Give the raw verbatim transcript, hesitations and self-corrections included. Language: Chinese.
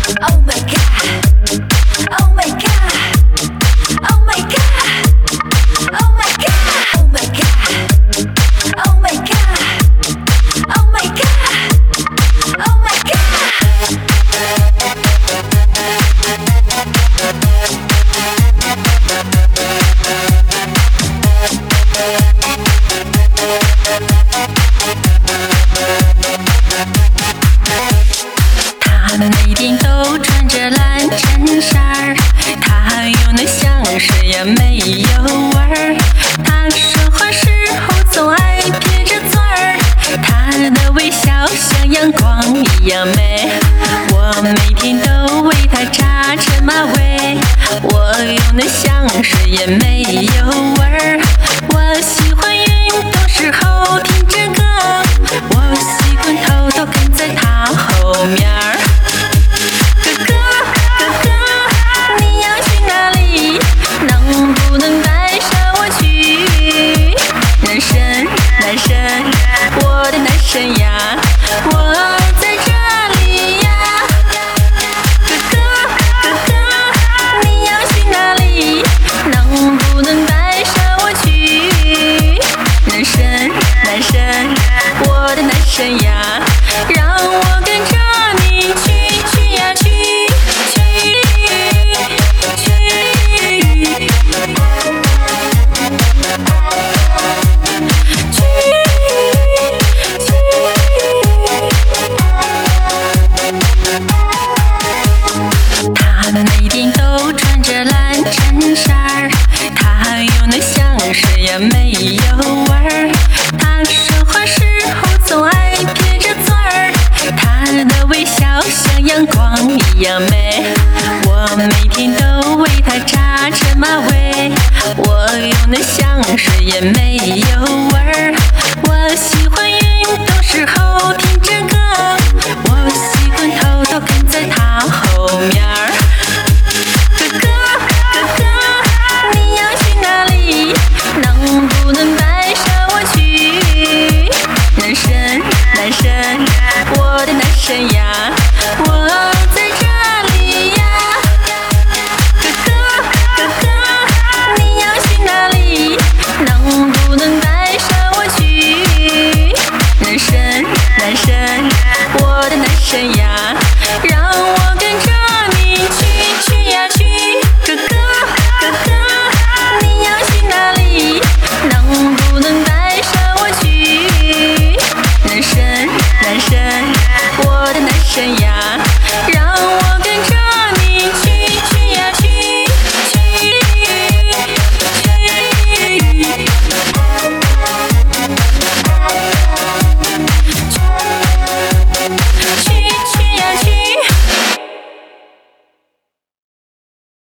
Oh my god, oh my god, oh my god, oh my god, oh my god, oh my god, oh my god, oh my god. 他的内定都穿着蓝衬衫儿，他用的香水也没有味儿，他说话时候总爱撇着嘴儿，他的微笑像阳光一样美，我每天都为他扎着马尾，我用的香水也没有味儿，我喜欢运动时候听着歌，我习惯偷偷跟在他后面儿。哥哥哥哥，你要去哪里？能不能带上我去？男神男神，我的男神呀，我在这里呀。哥哥哥哥，你要去哪里？能不能带上我去？男神男神，我的男神呀，让我跟着你去去呀去去去。他的内定都穿着蓝衬衫儿，他用的香水也没有味儿，他说话时候总爱撇着嘴儿，他的微笑像阳光一样美，我每天都为他扎着马尾，我用的香水也没有味儿，我喜欢